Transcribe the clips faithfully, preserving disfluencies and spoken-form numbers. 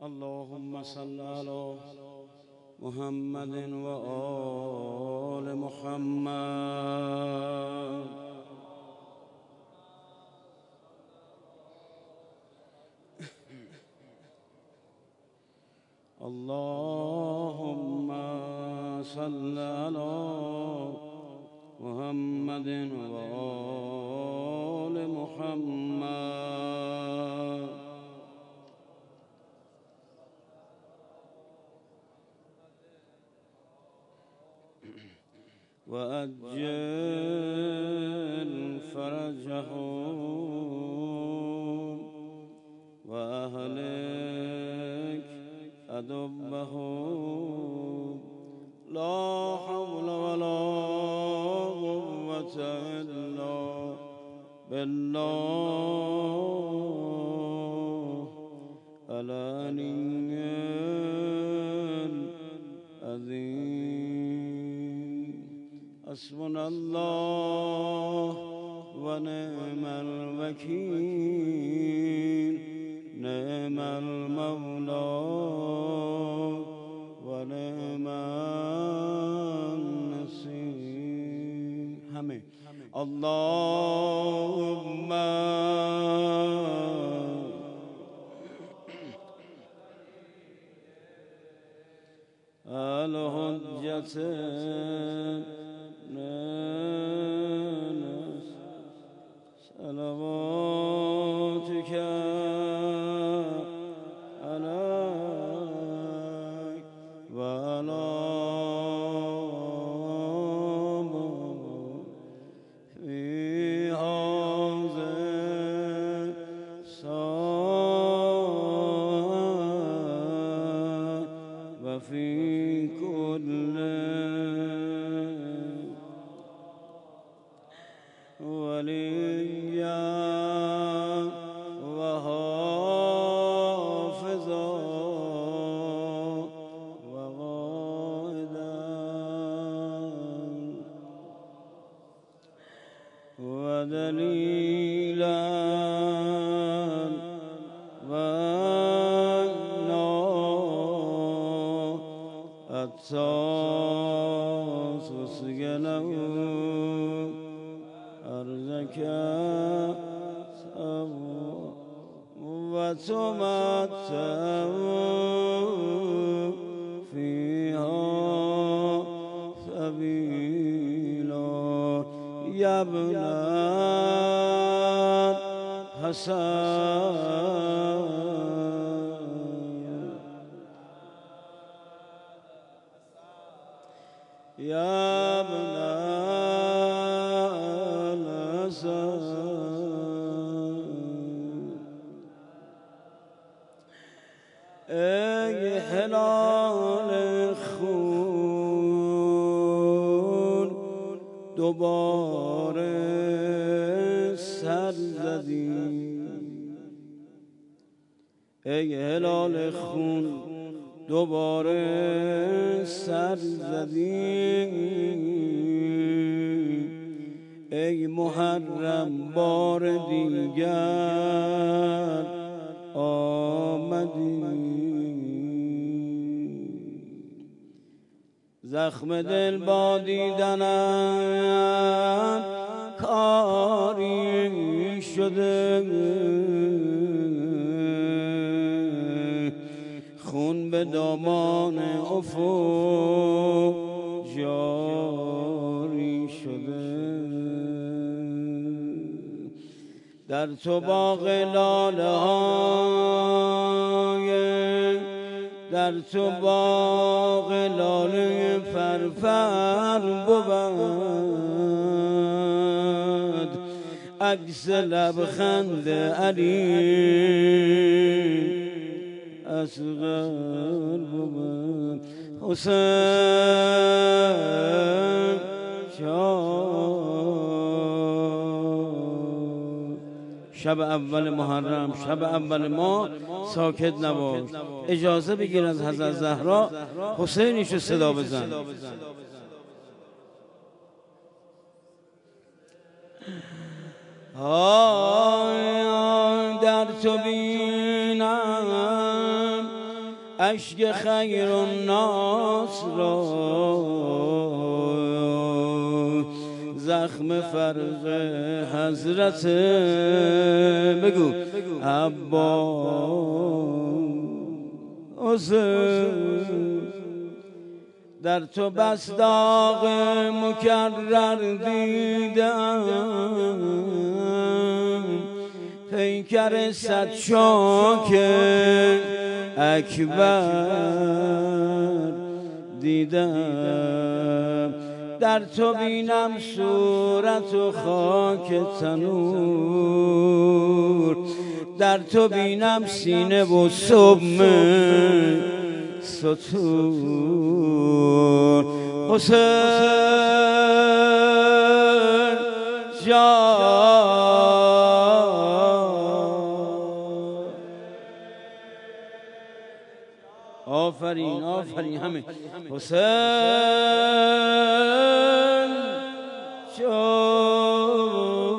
اللهم صل على محمد وآل محمد. اللهم صل على محمد وآل محمد. وأجل فرجهم وأهلك أدبهم. لا حول ولا قوة إلا بالله العلي العظيم. حسبنا الله ونعم الوكيل، نعم المولى ونعم النصير. همه اللهم الحجة صلواتك عليك وعلى في هذا الساعة وفي كل وليا وحافظا وقائدا ودليلا وأنا أتاس وسجنه أرزك وتمتع فيها سبيلا. يا ابن الحسن يا ابن ای هلال خون دوباره سر زدی. ای هلال خون دوباره سر زدی. ای محرم بار دیگر آمدی. زخم دل با دیدنم کاری شده. خون به دامان افق جاری شده. در تو باغ لاله های در تو باغ لاله فرفر بود. عکس لبخند علی اصغر بود. حسین شب اول محرم، شب اول ما ساکت نباش. اجازه بگیر از حضرت زهرا حسینیشو صدا بزن. آی در تو بینم اشک خیر الناس را زخم فرق حضرت بگو عباس در تو بس داغ مکرر دیدم پیکر صد شاک اکبر دیدم در تو بینم صورت و خاک تنور در تو بینم سینه و سم ستور حسین جان آفرین آفرین همه حسین جان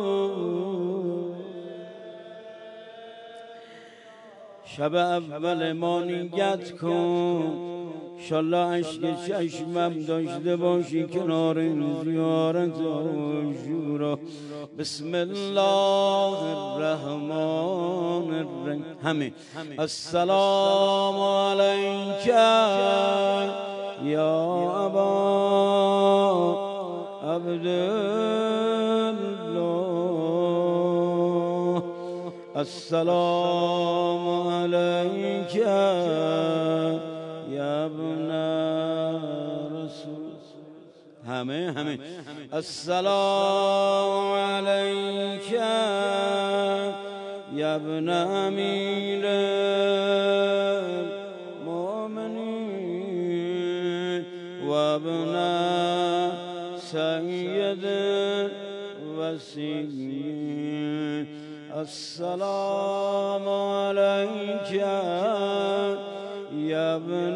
شب اول ما نیت کن انشالله عشق چشمم داشته باشی کنار زیارت عاشورا بسم الله الرحمن الرحیم همه السلام علیک یا ابا عبدالله السلام علیک یا ابن رسول همه همه السلام علیک یا ابن امیر المؤمنین و ابن سید وسیع السلام علیک یا ابن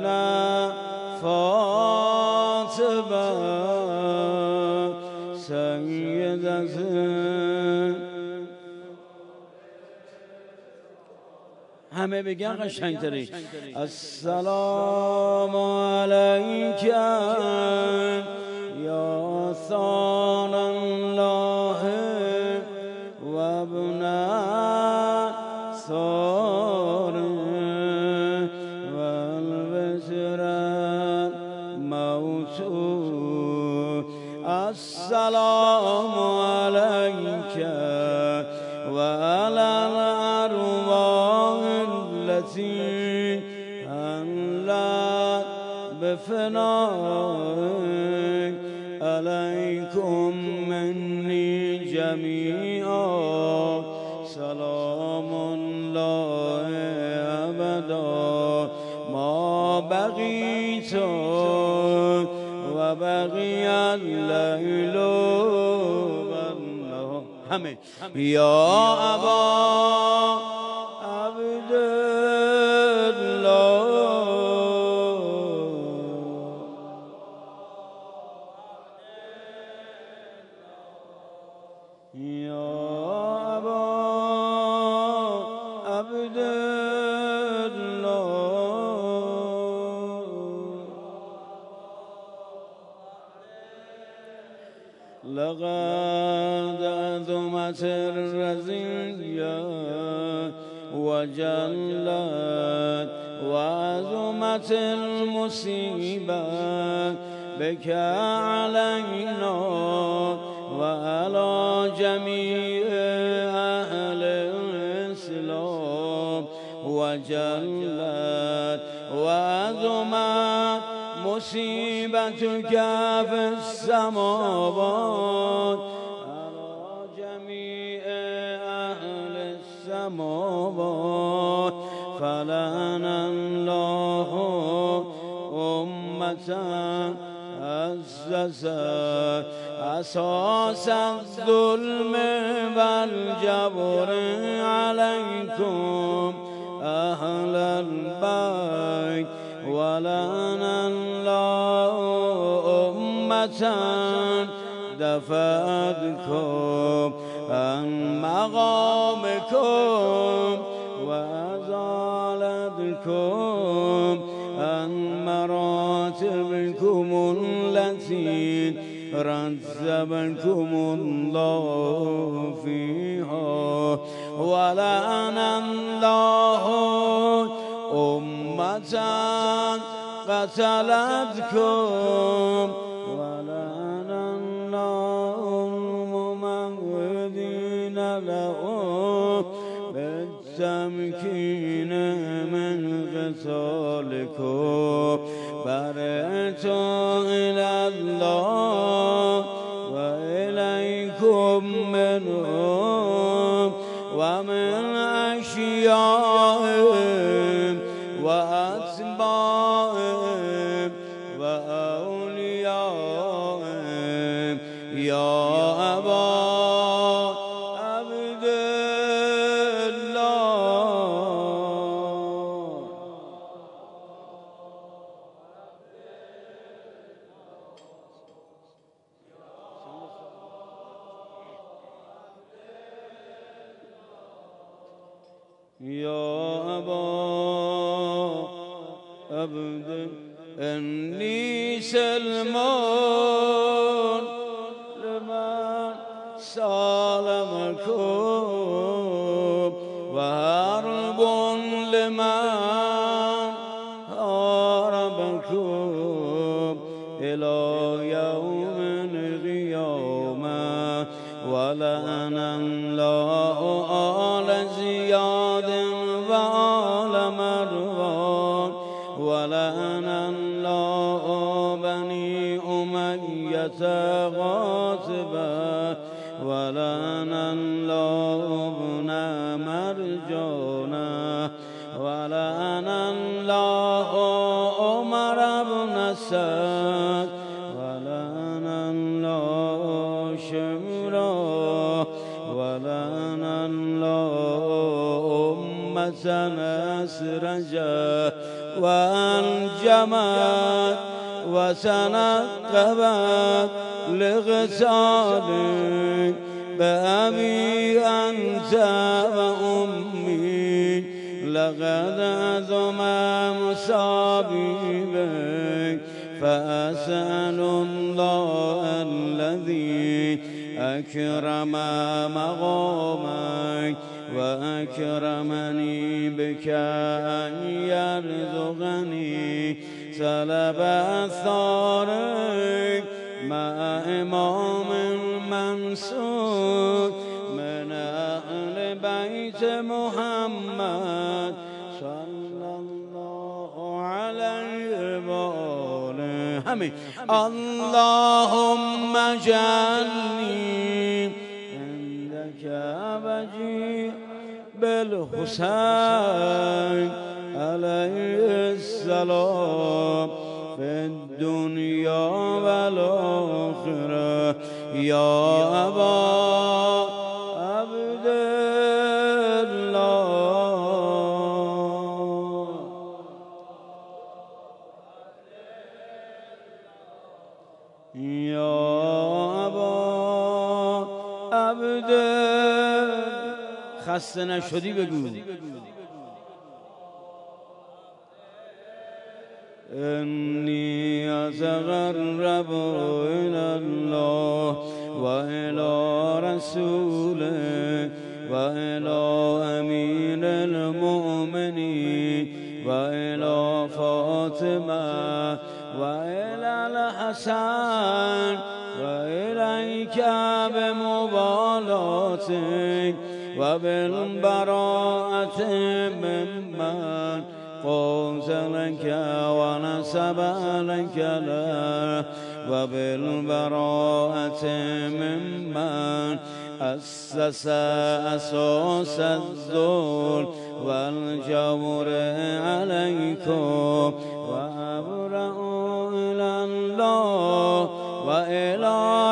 فاطمه سیدت همه بگن قشنگتری السلام علیک یا ثان الله و ابن ثار و البشر موتور السلام علیک و علی الارواح التي حلت بفنائك عليكم مني جميعا سلام الله أبدا ما بقيت و بقي الليل والنهار همه یا ابا لقد عظمت الرزية وجلت وعظمت المصيبة بك علينا وعلى جميع أهل الإسلام وجلت وعظمت مصيبتك في السماوات على جميع أهل السماوات فلعن الله أمة أسست أساس الظلم والجبر عليكم أهل البيت ولعن الله أمة دفعتكم عن مقامكم وأزالتكم عن مراتبكم التي رتبكم الله فيها ولعن الله أمة قتلتكم ولعن الله الممهدين لهم بالتمكين من قتالكم برئت إلى الله وإليكم منهم ومن أشيائهم وأتباعهم وأوليائهم يا أبا عبد الله يا أبا عبد إني سلمان لمن سالمكم وحرب لمن حاربكم إلى يوم القيامة ولعن الله آل زياد وآل مروان ولعن الله بني أمية غاصبا ولعن الله ابن مرجانا ولعن الله عمر بن سعد ولعن الله شمرا ولعن الله أمة أسرجا وأنجمت وتنقبت لغسالك بأبي أنت وأمي لقد عظم مصابيبك فأسأل الله الذي أكرم مقامك وأكرمني بك أن يرزقني سلب أثارك مع إمام منصور من أهل بيت محمد صلى الله عليه وآله همين اللهم اجعلني عندك وجيء بالحسين عليه السلام في الدنيا والآخرة يا أبا عبد الله يا أبا عبد خسته نشدی بگو إني أتقرب إلى الله وإلى رسوله وإلى أمير المؤمنين وإلى فاطمة وإلى الحسن وإليك بمبالاتك وبالبراءة ممن قوز لك ونسب لك له وبالبراءة ممن أسس أساس الذل والجور عليكم وأبرأ إلى الله وإلى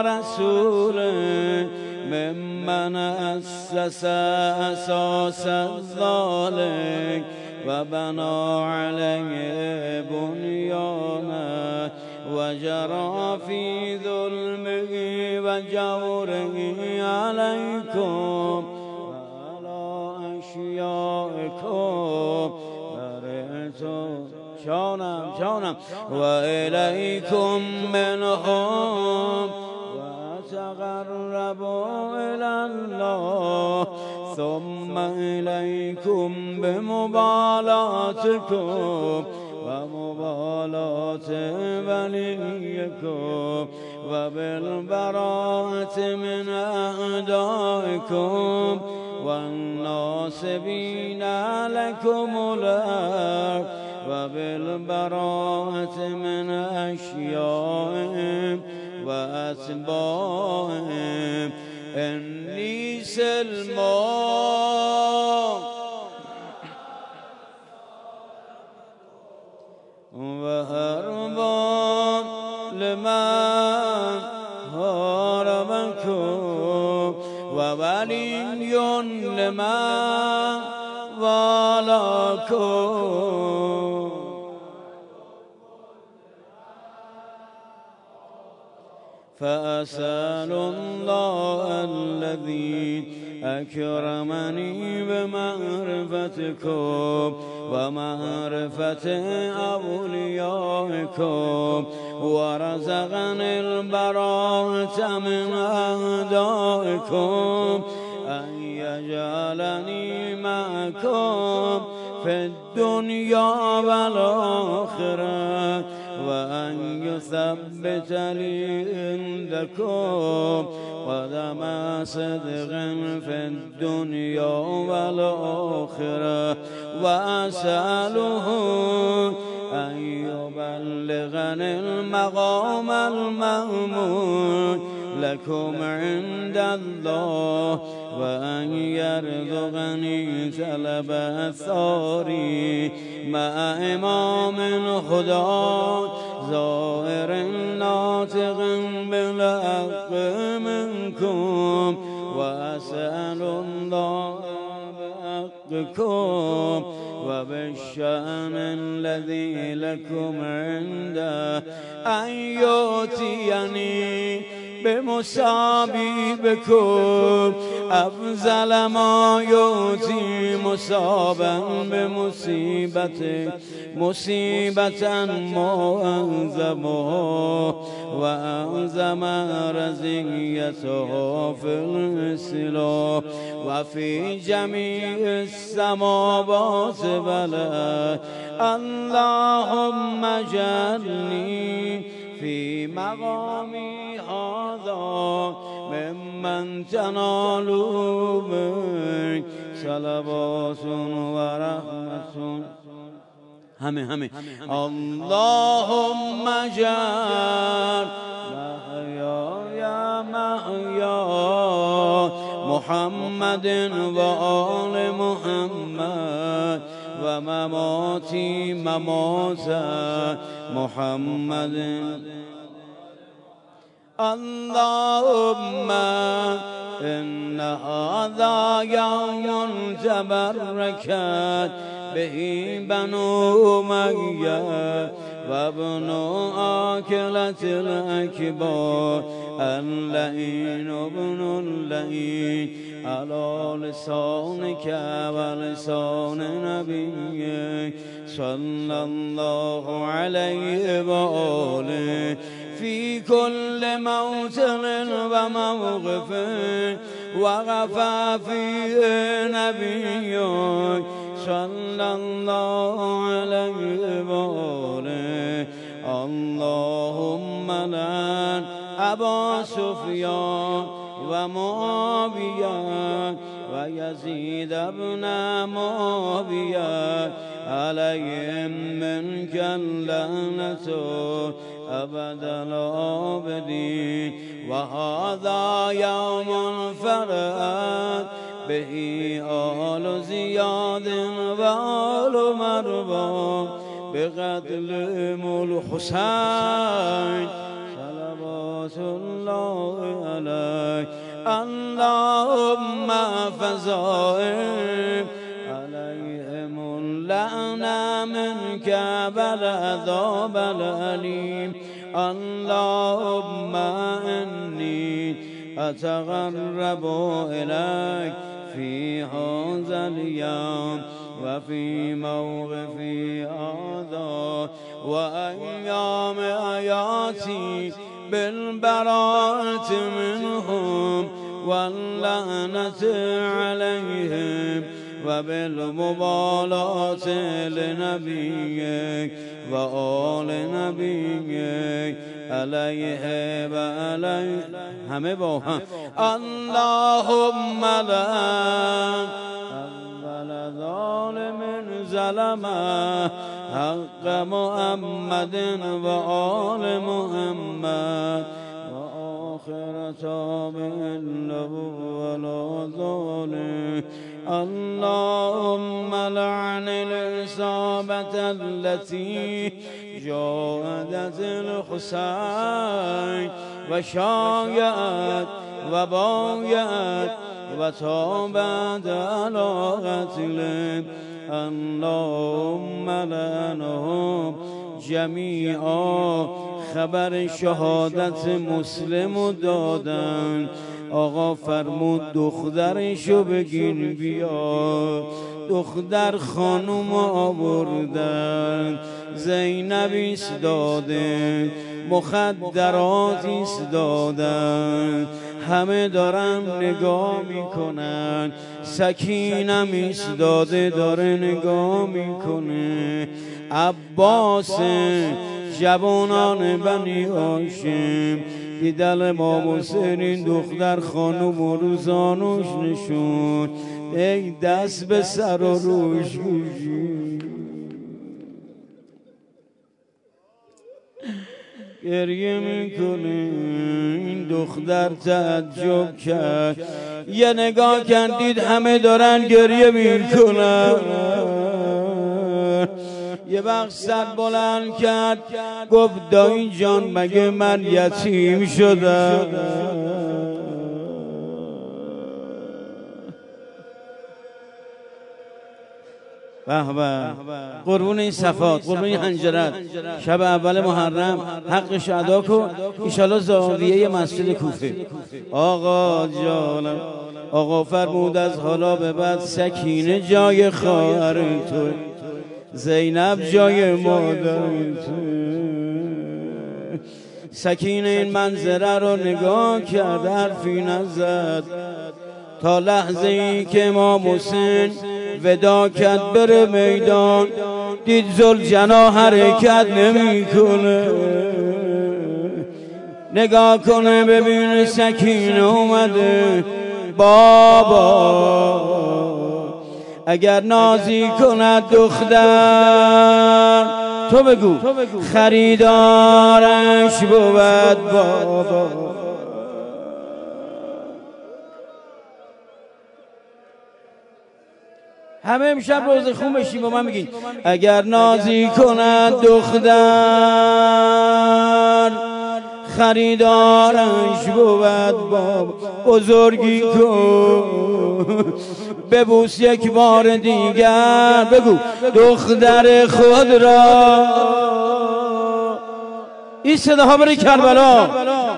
رسوله ممن أسس أساس الظالم وبنى عليه بنيانا وجرى في ظلمه وجوره عليكم وعلى أشيائكم برئت جانم جانم و الیکم منهم وتقرب الی الله ثم الیکم بمبالاتکم و مبالات ولیکم و بالبراءة من اعدائکم و الناصبین لکم الارض و بالبراءة من اشیائهم و اتباعهم انی سلمان و هربان لمن هاربکم و ولی لمن والاکم فأسأل الله الذي أكرمني بمعرفتكم ومعرفة أوليائكم ورزقني البراءة من أعدائكم أن يجعلني معكم في الدنيا والآخرة وأن يثبت لي عندكم قدم صدق في الدنيا والآخرة وأسأله أن يبلغني المقام المحمود لكم عند الله وأن يرزقني طلب الثاري مع إمام الهدى ظاهر ناطق بالحق منكم وأسأل الله بحقكم وبالشأن الذي لكم عنده أن يؤتيني بمصابيبكم أفضل ما يؤتي مصابا بمصيبة مصيبة مؤنزمه وأنزم رزيته في الإسلام وفي جميع السماوات بلا اللهم اجعلني في مقامي هذا ممن تنالوا به صلوات ورحمة همه همه اللهم اجعل محياي محيا محمد وآل محمد ومماتي ممات محمد اللهم إن هذا يوم تبركت به بنو أمية وابن آكلة الأكبر اللئين ابن اللئين على لسانك ولسان نبيك صلى الله عليه وآله في كل موطن وموقف وغفى فيه نبيك صلى الله عليه وآله اللهم لعن أبا سفيان ومعاوية ويزيد بن معاوية عليهم منك اللعنة أبد الآبدين وهذا يوم فرأت به آل زياد وآل مروان بقتلهم الحسين صلوات الله عليه اللهم فزائم عليهم اللعنة منك بالعذاب الأليم اللهم إني أتقرب إليك في هذا اليوم وفي موقفي هذا وأيام آياتي بالبراءة منهم واللعنة عليهم وبالمبالاة لنبيك وآل نبيك عليه وعليه همه با هم اللهم لا أول ظالم ظلمه حق محمد وآل محمد وآخر تابع له ولا ظالم اللهم لعن الإصابة التي جاهدت الحسين وشايعت وبايعت وتابت على قتله اللهم لعنهم جمیعا. خبر شهادت مسلم دادن آقا فرمود دخترشو بگیر بیا. دختر خانم آوردن زینب ایستاده مخدرات ایستادن همه دارن نگاه میکنن سکینم ایستاده داره نگاه میکنه. عباس جوانان بنی هاشم دیدن امام حسین این دختر خانم و روزانوش نشون ای دست به سر و روش گوشی گریه میکنه. این دختر تعجب کرد یه نگاه کردید همه دارن گریه میکنن. یه وقت سر بلند کرد گفت دایی جان مگه من یتیم شدم؟ به به قربون این صفات قربون این حنجرت. شب اول محرم حقش ادا کن انشالله زاویه مسجد کوفه. آقا جانم آقا فرمود از حالا به بعد سکینه جای خواهر تو، زینب جای مادر تو. سکینه این منظره رو نگاه کرد حرفی نزد تا لحظه ای که امام حسین ودا کرد بره میدان دید ذوالجنا حرکت نمی کنه. نگاه کنه ببین سکینه اومده. بابا اگر نازی کند دختر تو بگو خریدارش بود بابا. همه امشب روز خون بشیم با من بگین اگر نازی کند دختر خریدارش بود بابا. بزرگی کن ببوس یک بار دیگر بگو دختر خود را. این صداها بره کربلا.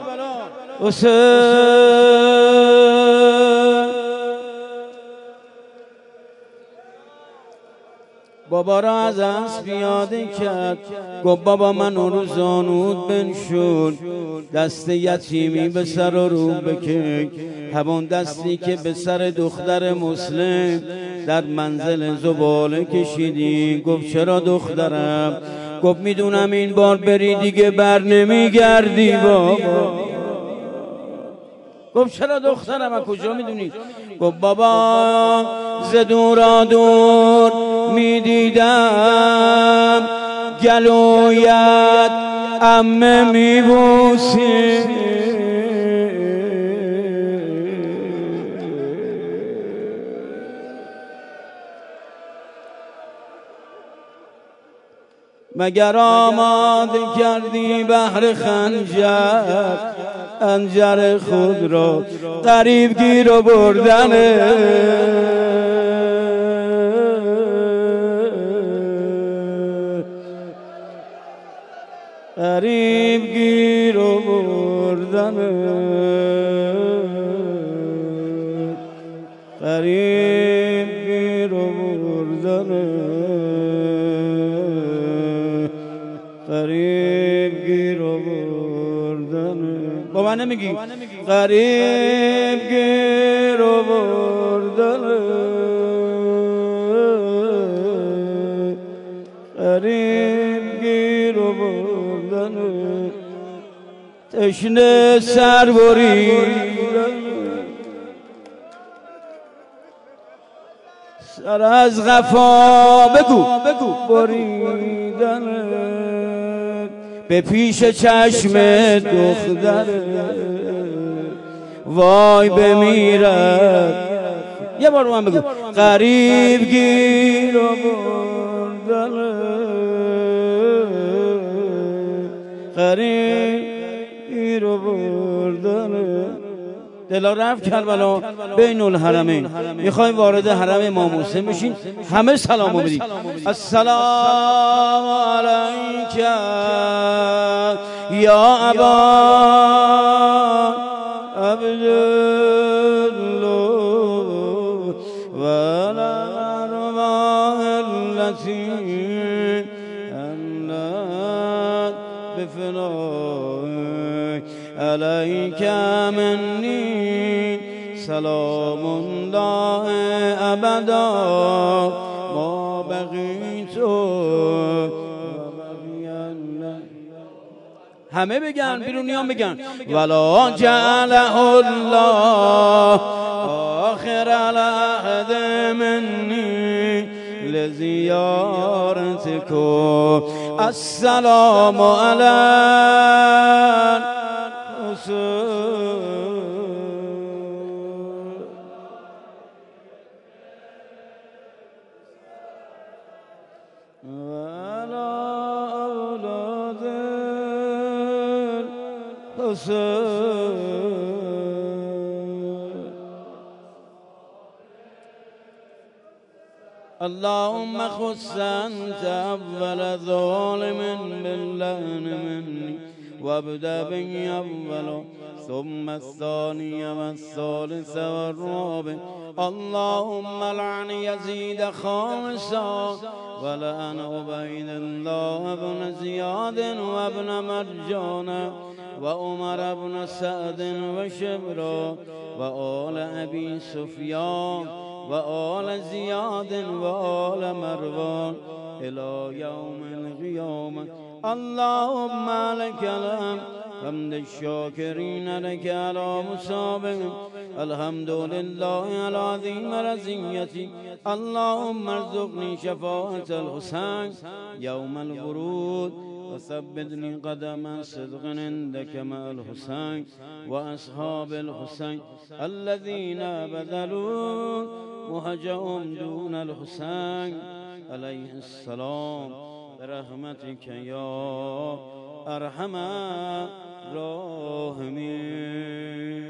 بابا را از اسب پیاده کرد گفت بابا من اون روز زانود بنشون دست یتیمی به سر و رو بکش. همون دستی که به سر دختر مسلم در منزل زباله کشیدی. گفت چرا دخترم؟ گفت میدونم این بار بری دیگه بر نمیگردی بابا. گفت چرا دخترم از کجا میدونی؟ گفت بابا ز دورا دور میدیدم گلویت عمه میبوسی. مگر آماده کردی بهر خنجر خنجر خود را قریب گیر و بردنه. قریب گیر و بردنه. قریب گیر و بردنه. غریب گیر آوردن. با من نمیگی غریب گیر آوردن، غریب گیر آوردن، تشنه سر بریدن، سر از قفا بگو بگو بریدن، به پیش چشم دختر وای بمیرد. یه بار من بگو غریب گیر آوردن، غریب گیر آوردن. دلا رفت کربلا بین الحرمین، میخوایم وارد حرم امام حسین بشین، همه سلامو بدید. السلام علیک یا ابا عبدالله و الارواح التي انت بفنائك علیک منی سلام الله ابدا ما بقیت. همه بگن، بیرونیان بگن ولا جعله الله آخر العهد منی لزیارتکم. السلام علی اللهم خص أنت أول ظالم باللعن مني وابدأ بي أول ثم الثاني والثالث والرابع. اللهم لعن يزيد خامسا ولعن عبيد الله بن زياد وابن مرجان وعمر بن سعد وشبرا وآل أبي سفيان وآل زياد وآل مروان إلى يوم القيامة. اللهم لك الحمد حمد الشاكرين لك على مصابهم. الحمد لله على عظيم رزيتي. اللهم ارزقني شفاعة الحسين يوم الورود وثبتني قدم صدق عندك مع الحسين وأصحاب الحسين الذين بذلوا مهجهم دون الحسين عليه السلام برحمتك يا أرحم الراحمين.